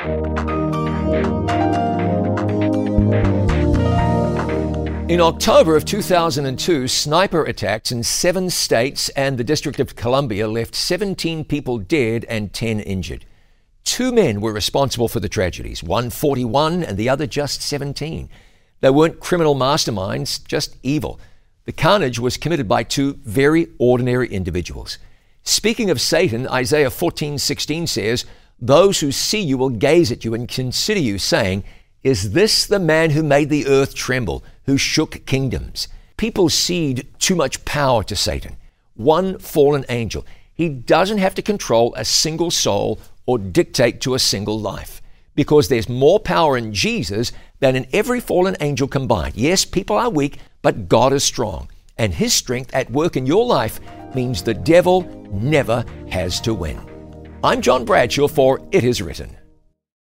In October of 2002, sniper attacks in 7 states and the District of Columbia left 17 people dead and 10 injured. 2 men were responsible for the tragedies, one 41 and the other just 17. They weren't criminal masterminds, just evil. The carnage was committed by 2 very ordinary individuals. Speaking of Satan, Isaiah 14:16 says, "Those who see you will gaze at you and consider you, saying, 'Is this the man who made the earth tremble, who shook kingdoms?'" People cede too much power to Satan, one fallen angel. He doesn't have to control a single soul or dictate to a single life, because there's more power in Jesus than in every fallen angel combined. Yes, people are weak, but God is strong, and His strength at work in your life means the devil never has to win. I'm John Bradshaw for It Is Written.